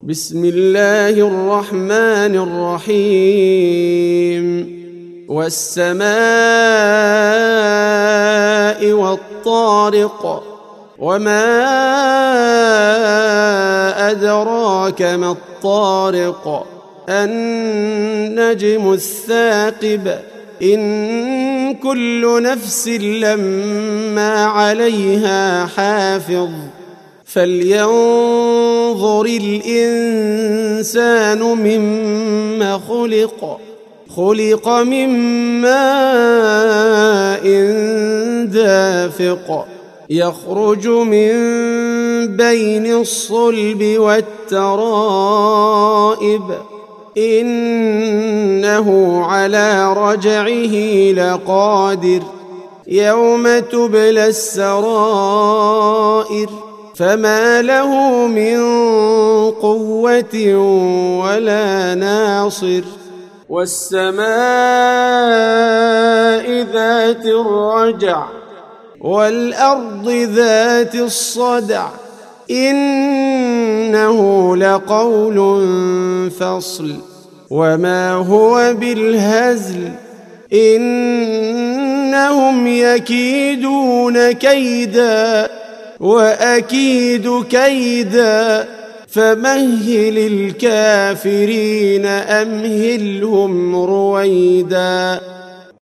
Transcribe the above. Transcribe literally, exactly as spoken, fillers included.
بسم الله الرحمن الرحيم والسماء والطارق وما أدراك ما الطارق النجم الثاقب إن كل نفس لما عليها حافظ فلينظر الإنسان مما خلق خلق من ماء دافق يخرج من بين الصلب والترائب إنه على رجعه لقادر يوم تبلى السرائر فما له من قوة ولا ناصر والسماء ذات الرجع والأرض ذات الصدع إنه لقول فصل وما هو بالهزل إنهم يكيدون كيدا وأكيد كيدا فمهل الكافرين أمهلهم رويدا.